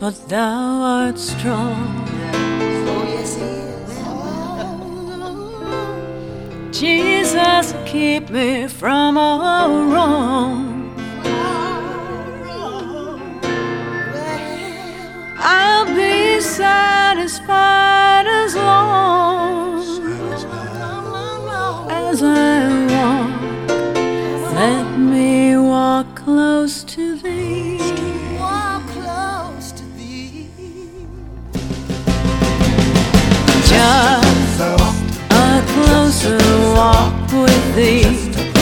but thou art strong. Oh, yes, he is. Jesus, keep me from all wrong. I'll be satisfied as long as I walk. Let me walk close to thee. Walk close to thee. Just a closer walk with thee.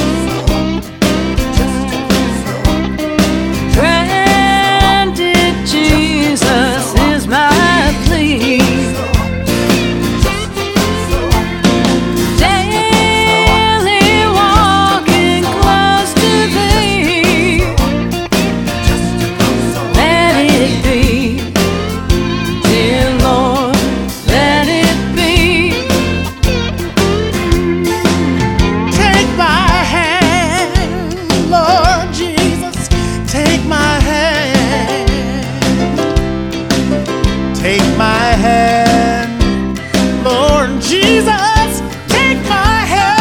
Granted, Jesus is my plea. Daily walking close to thee. Let it be, dear Lord, let it be. Take my hand, Lord Jesus, take my hand. Take my hand, Lord Jesus, take my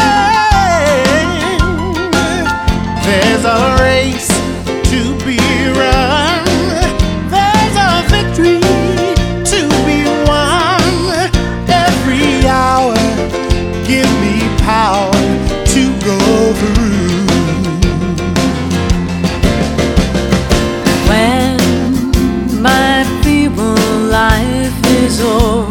hand. There's a race to be run, there's a victory to be won. Every hour, give me power to go through. When my feeble life is o'er,